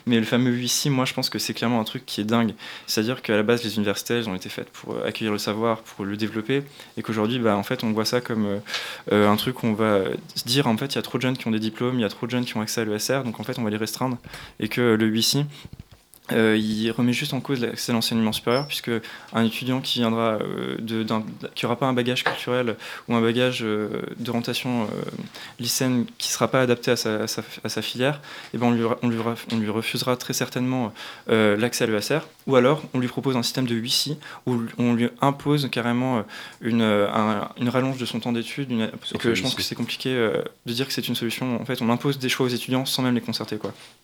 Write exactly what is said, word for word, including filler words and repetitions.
Mais le fameux huit C, moi je pense que c'est clairement un truc qui est dingue. C'est-à-dire qu'à la base, les universités, elles ont été faites pour euh, accueillir le savoir, pour le développer, et qu'aujourd'hui, bah, en fait, on voit ça comme euh, euh, un truc où on va se dire, en fait, il y a trop de jeunes qui ont des diplômes, il y a trop de jeunes qui ont accès à l'E S R, donc en fait, on va les restreindre, et que le huit C, Euh, il remet juste en cause l'accès à l'enseignement supérieur, puisque un étudiant qui viendra euh, de, d'un, qui n'aura pas un bagage culturel ou un bagage euh, d'orientation euh, lycéenne qui ne sera pas adapté à sa, à sa, à sa filière, et ben on, lui, on, lui, on lui refusera très certainement euh, l'accès à l'E S R, ou alors on lui propose un système de huit C où on lui impose carrément une, un, une rallonge de son temps d'études, une, parce que je pense que c'est compliqué euh, de dire que c'est une solution. En fait, on impose des choix aux étudiants sans même les concerter, quoi.